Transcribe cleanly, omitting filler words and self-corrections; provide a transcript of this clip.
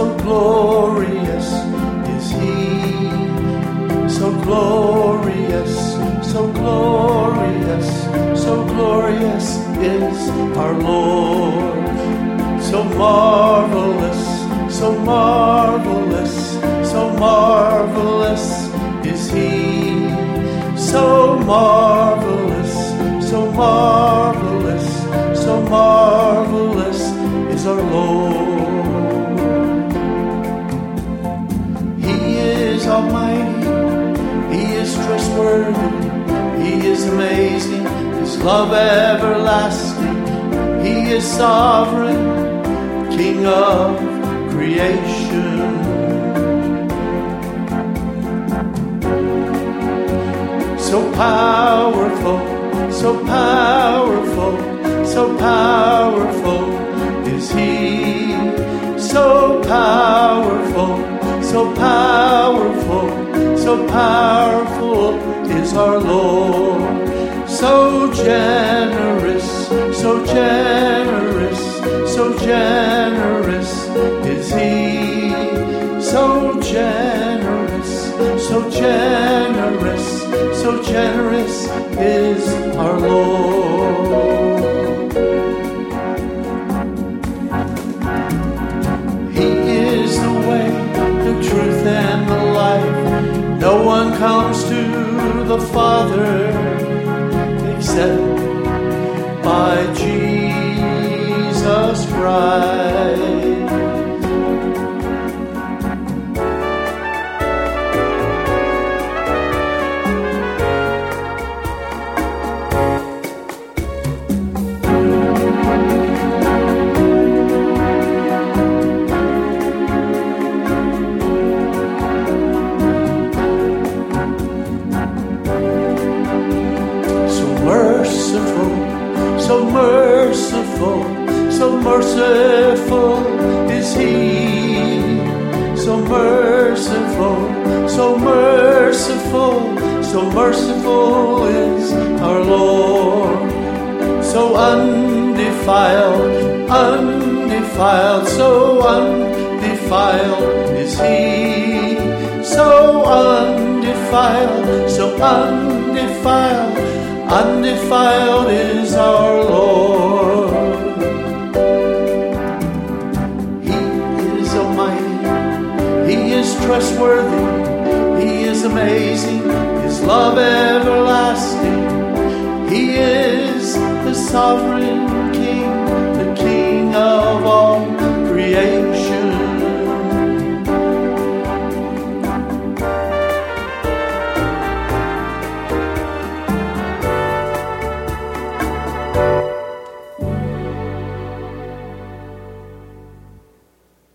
So glorious is He, so glorious, so glorious, so glorious is our Lord. So marvelous, so marvelous, so marvelous is He. So marvelous, so marvelous, so marvelous is our Lord. He is almighty, He is trustworthy, He is amazing, His love everlasting. He is sovereign, King of creation. So powerful, so powerful, so powerful is He. So powerful, so powerful, so powerful is our Lord. So generous, so generous, so generous is He. So generous, so generous, so generous is our Lord. He is the way, the truth, and the life. No one comes to the Father except by Jesus Christ. So merciful, so merciful is He. So merciful, so merciful, so merciful is our Lord. So undefiled, undefiled, so undefiled is He. So undefiled, so undefiled, undefiled is our Lord. He is almighty, He is trustworthy, He is amazing, His love everlasting. He is the sovereign